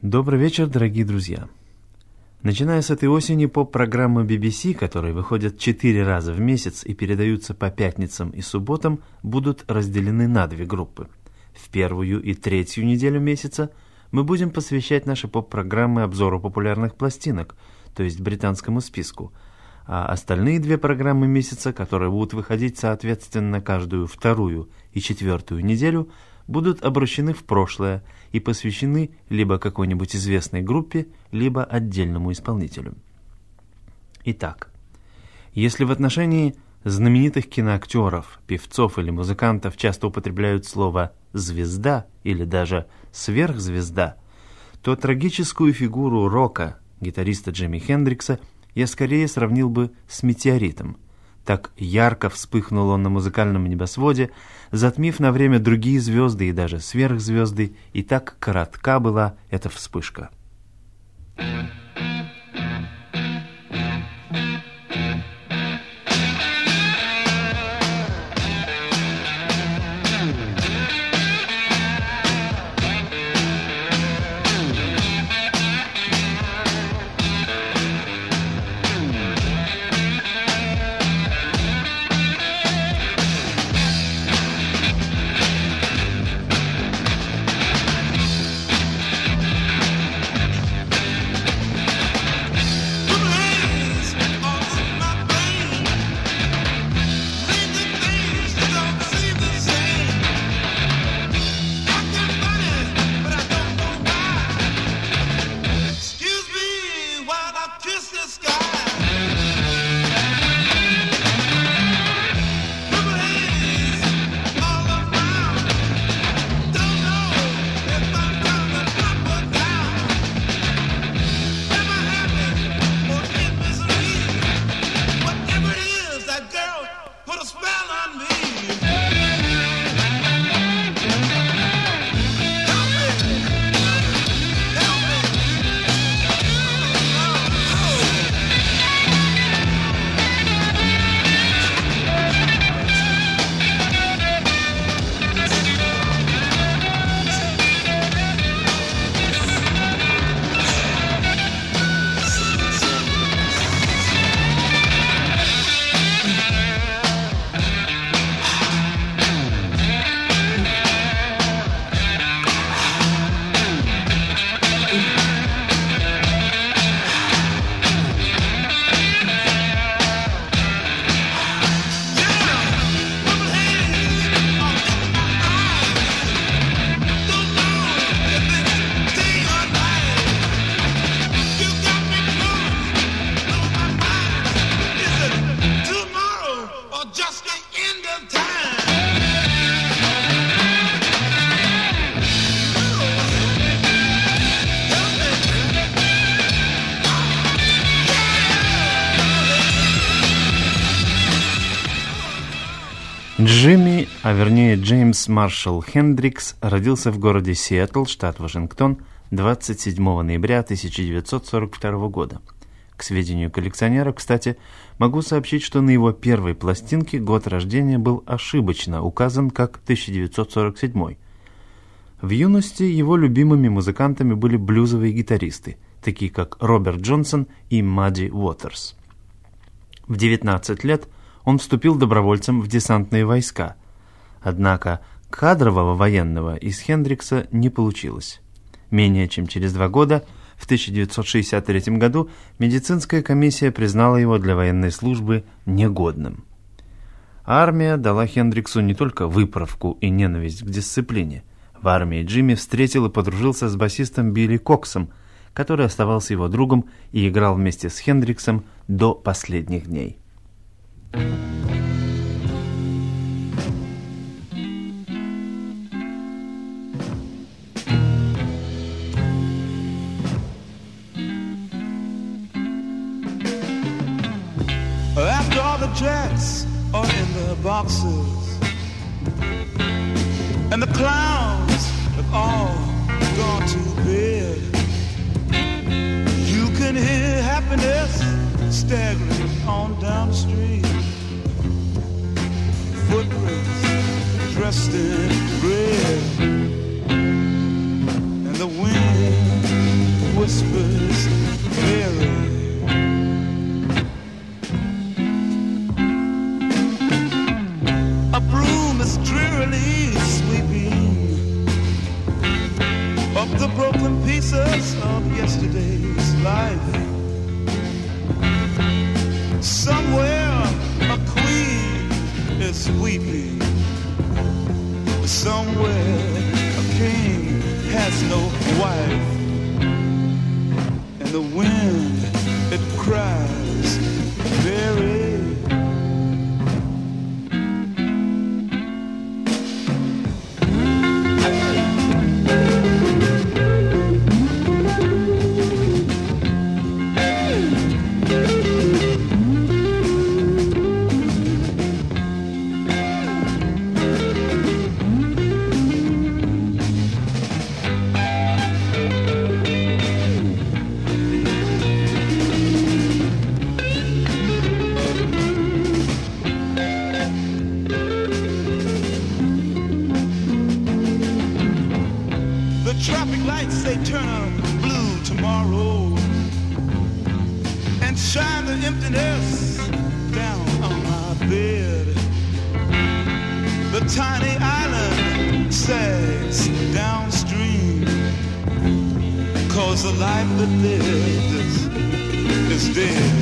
Добрый вечер, дорогие друзья. Начиная с этой осени, поп-программы BBC, которые выходят 4 раза в месяц и передаются по пятницам и субботам, будут разделены на 2 группы. В первую и третью неделю месяца мы будем посвящать наши поп-программы обзору популярных пластинок, то есть британскому списку, а остальные 2 программы месяца, которые будут выходить соответственно каждую вторую и четвертую неделю, будут обращены в прошлое и посвящены либо какой-нибудь известной группе, либо отдельному исполнителю. Итак, если в отношении знаменитых киноактеров, певцов или музыкантов часто употребляют слово «звезда» или даже «сверхзвезда», то трагическую фигуру рока, гитариста Джимми Хендрикса, я скорее сравнил бы с метеоритом. Так ярко вспыхнул он на музыкальном небосводе, затмив на время другие звезды и даже сверхзвезды, и так коротка была эта вспышка. Джимми, а вернее Джеймс Маршалл Хендрикс, родился в городе Сиэтл, штат Вашингтон, 27 ноября 1942 года. К сведению коллекционера, кстати, могу сообщить, что на его первой пластинке год рождения был ошибочно указан как 1947. В юности его любимыми музыкантами были блюзовые гитаристы, такие как Роберт Джонсон и Мадди Уотерс. В 19 лет он вступил добровольцем в десантные войска. Однако кадрового военного из Хендрикса не получилось. Менее чем через 2 года, в 1963 году, медицинская комиссия признала его для военной службы негодным. Армия дала Хендриксу не только выправку и ненависть к дисциплине. В армии Джимми встретил и подружился с басистом Билли Коксом, который оставался его другом и играл вместе с Хендриксом до последних дней. After all the jacks are in the boxes and the clowns have all gone to bed, you can hear happiness staggering on down the street. Footprints dressed in red, and the wind whispers clearly. A broom is drearily sweeping up the broken pieces of yesterday's life. Somewhere a queen is weeping. Somewhere a king has no wife. And the wind, it cries very. Traffic lights, they turn blue tomorrow and shine the emptiness down on my bed. The tiny island sags downstream, 'cause the life that lived is dead.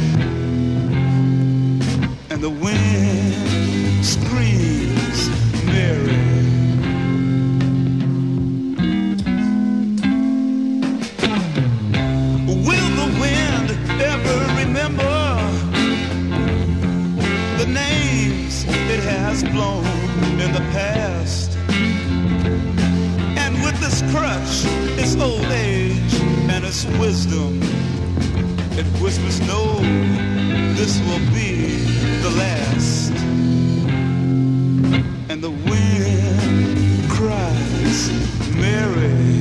And the wind screams Mary. The names it has blown in the past, and with this crutch, its old age and its wisdom, it whispers, no, this will be the last. And the wind cries, Mary.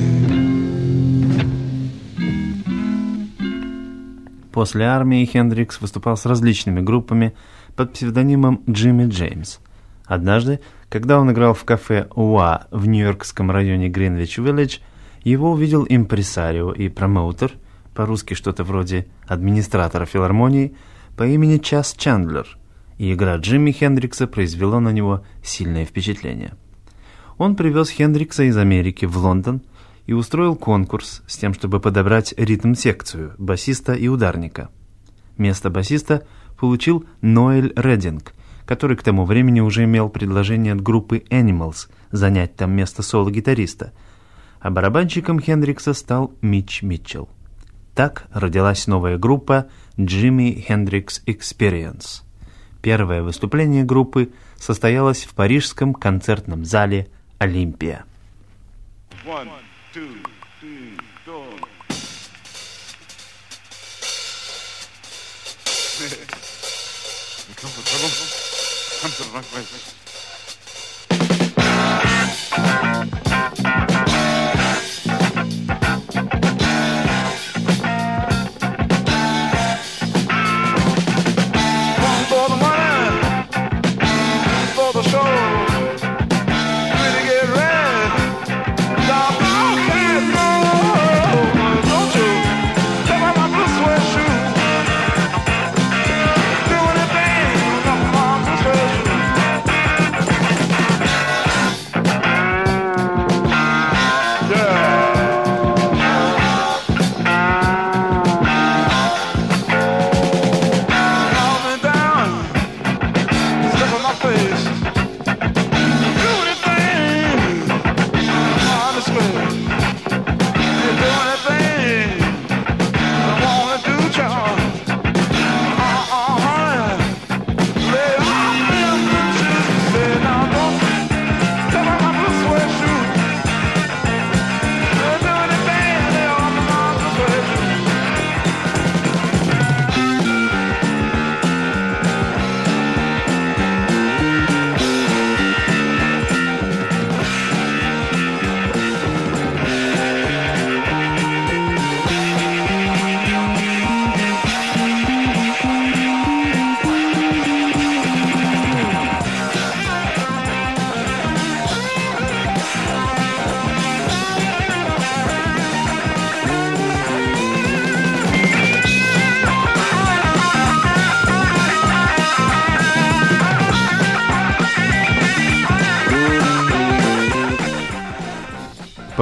После армии Хендрикс выступал с различными группами под псевдонимом Джимми Джеймс. Однажды, когда он играл в кафе «Уа» в нью-йоркском районе Гринвич-Виллидж, его увидел импресарио и промоутер, по-русски что-то вроде администратора филармонии, по имени Час Чандлер, и игра Джимми Хендрикса произвела на него сильное впечатление. Он привез Хендрикса из Америки в Лондон и устроил конкурс с тем, чтобы подобрать ритм-секцию басиста и ударника. Место басиста получил Ноэль Реддинг, который к тому времени уже имел предложение от группы Animals занять там место соло-гитариста, а барабанщиком Хендрикса стал Митч Митчелл. Так родилась новая группа Jimi Hendrix Experience. Первое выступление группы состоялось в парижском концертном зале «Олимпия». 1, 2, 3, 4. Come for trouble. Come to the right place. One for the money, for the show. Really get red. Don't you take off my blue suede shoes. Do anything off my blue suede shoes.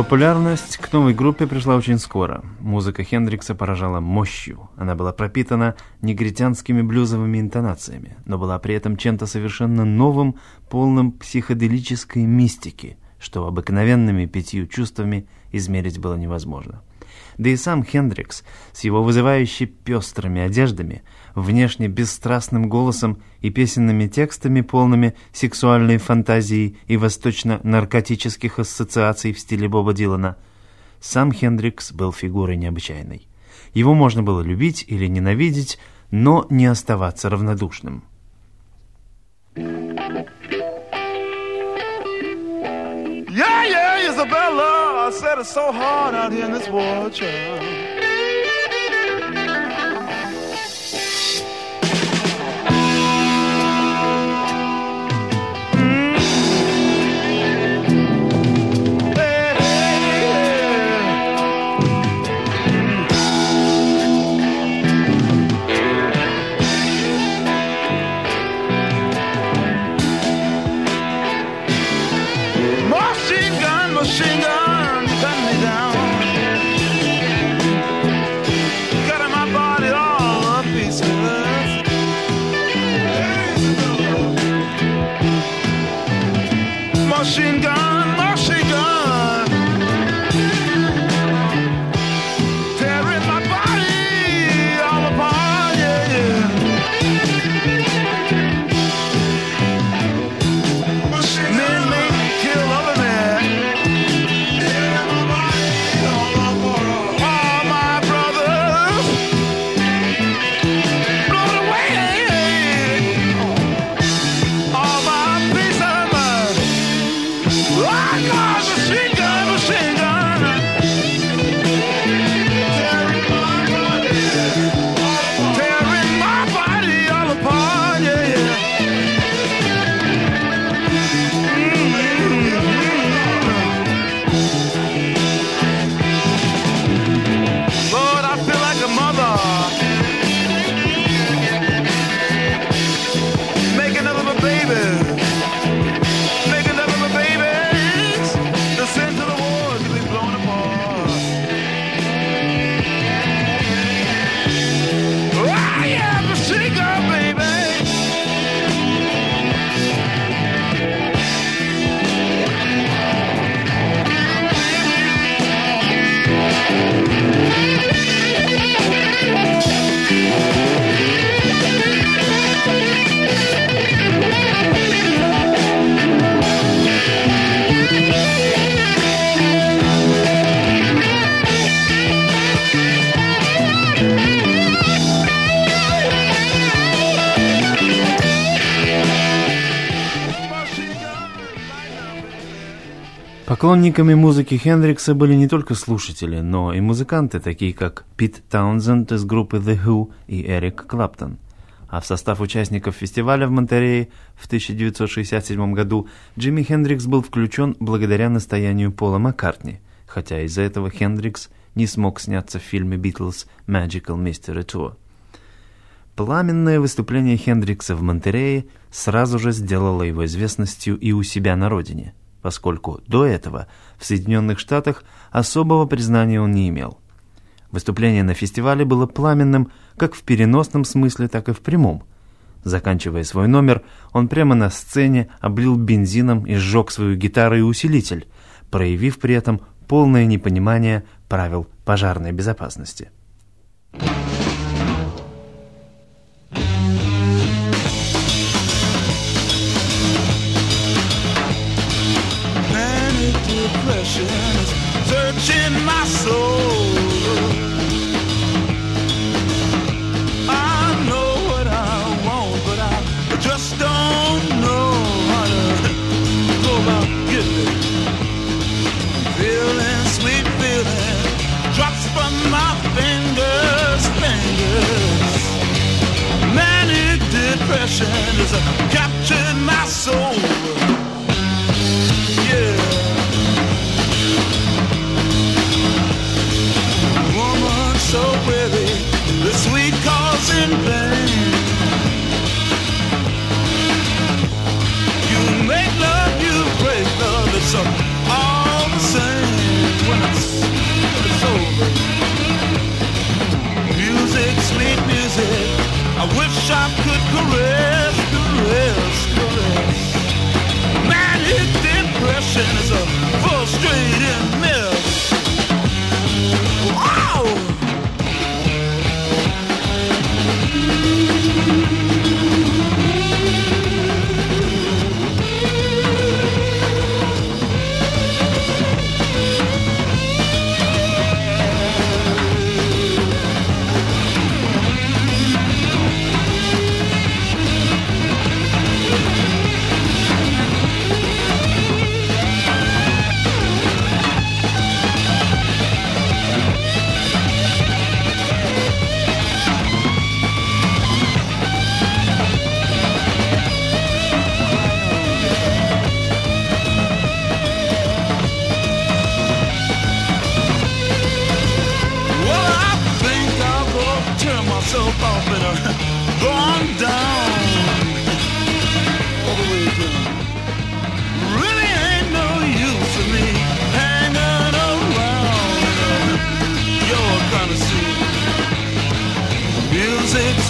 Популярность к новой группе пришла очень скоро. Музыка Хендрикса поражала мощью. Она была пропитана негритянскими блюзовыми интонациями, но была при этом чем-то совершенно новым, полным психоделической мистики, что обыкновенными 5 чувствами измерить было невозможно. Да и сам Хендрикс с его вызывающе пестрыми одеждами, внешне бесстрастным голосом и песенными текстами, полными сексуальной фантазии и восточно-наркотических ассоциаций в стиле Боба Дилана, сам Хендрикс был фигурой необычайной. Его можно было любить или ненавидеть, но не оставаться равнодушным. Yeah, yeah, Isabella, I said it's so hard out here in this world, child. Machine gun, cut me down. Got my body all up pieces. Machine gun, machine gun, tearing my body all apart, yeah, yeah. Men make me kill over there. Поклонниками музыки Хендрикса были не только слушатели, но и музыканты, такие как Пит Таунсенд из группы The Who и Эрик Клэптон. А в состав участников фестиваля в Монтерее в 1967 году Джимми Хендрикс был включен благодаря настоянию Пола Маккартни, хотя из-за этого Хендрикс не смог сняться в фильме «Beatles Magical Mystery Tour». Пламенное выступление Хендрикса в Монтерее сразу же сделало его известностью и у себя на родине, поскольку до этого в Соединенных Штатах особого признания он не имел. Выступление на фестивале было пламенным как в переносном смысле, так и в прямом. Заканчивая свой номер, он прямо на сцене облил бензином и сжег свою гитару и усилитель, проявив при этом полное непонимание правил пожарной безопасности. Searching my soul, I know what I want, but I just don't know how to go about getting it. Feeling, sweet feeling, drops from my fingers. Manic depression has captured my soul. So weary, the sweet cause in vain. You make love, you break love, it's all the same.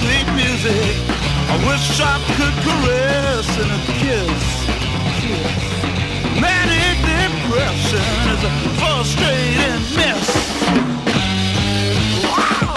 sweet music. I wish I could caress and a kiss. Manic depression is a frustrating mess. Wow.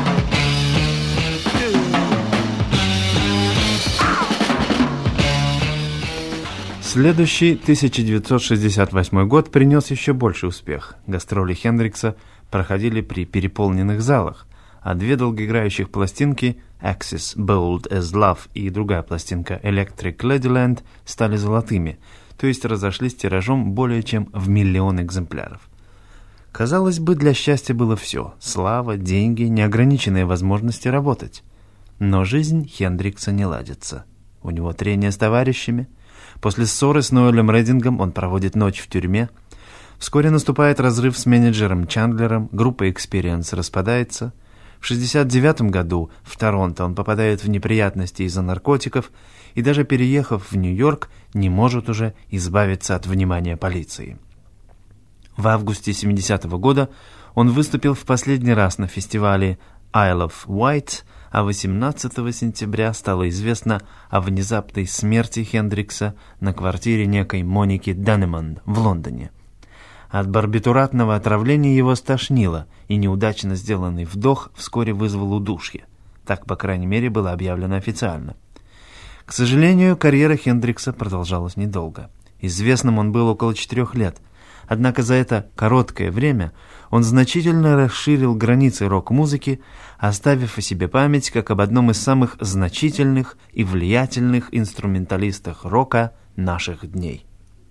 Следующий 1968 год принес еще больший успех. Гастроли Хендрикса проходили при переполненных залах, а две долгоиграющих пластинки Axis Bold as Love и другая пластинка Electric Ladyland стали золотыми, то есть разошлись тиражом более чем в 1 миллион экземпляров. Казалось бы, для счастья было все – слава, деньги, неограниченные возможности работать. Но жизнь Хендрикса не ладится. У него трение с товарищами. После ссоры с Ноэлем Реддингом он проводит ночь в тюрьме. Вскоре наступает разрыв с менеджером Чандлером, группа Experience распадается. В 1969 году в Торонто он попадает в неприятности из-за наркотиков и даже переехав в Нью-Йорк, не может уже избавиться от внимания полиции. В августе 1970 года он выступил в последний раз на фестивале Isle of Wight, а 18 сентября стало известно о внезапной смерти Хендрикса на квартире некой Моники Даннеман в Лондоне. От барбитуратного отравления его стошнило, и неудачно сделанный вдох вскоре вызвал удушье. Так, по крайней мере, было объявлено официально. К сожалению, карьера Хендрикса продолжалась недолго. Известным он был около 4 лет. Однако за это короткое время он значительно расширил границы рок-музыки, оставив о себе память как об одном из самых значительных и влиятельных инструменталистах рока наших дней.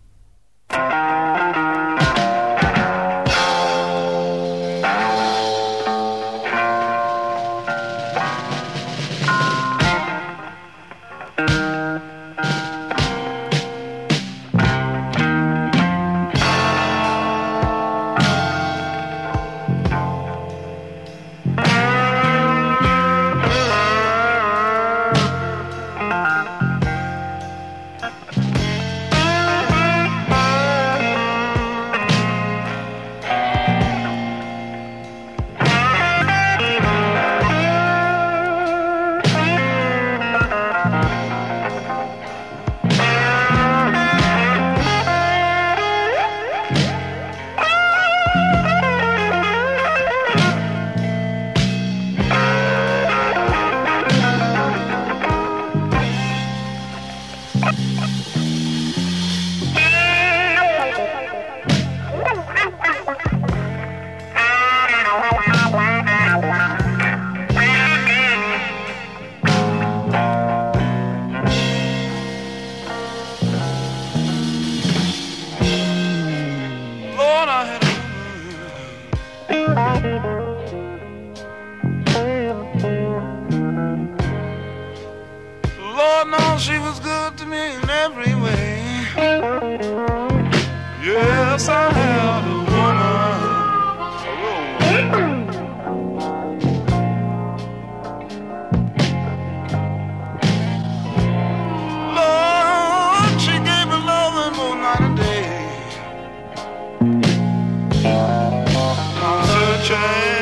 Lord knows she was good to me in every way. Yes, I had a woman. Lord, she gave me loving for night and day. I'm searching.